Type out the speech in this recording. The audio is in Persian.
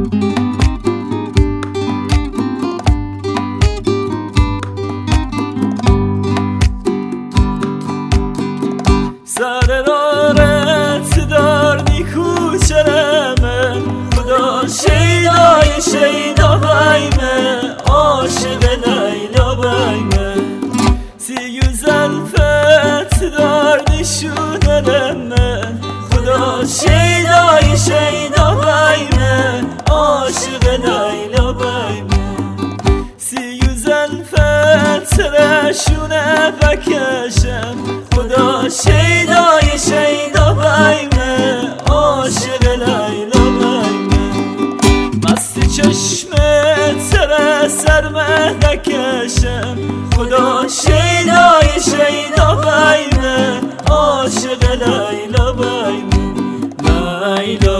سر رارت دار نیکو چرمه خدا شیدای شیدا بیمه عاشق لیلا بیمه سی زلفت دار نشونرمه خدا شیدای شیدا بیمه عاشق لیلا بیمه سی زلفت رشونه بکشم خدا شیدای شیدا بیمه عاشق لیلا بیمه مست چشمت سر سرمه نکشم خدا شیدای شیدا بیمه عاشق لیلا بیمه لیلا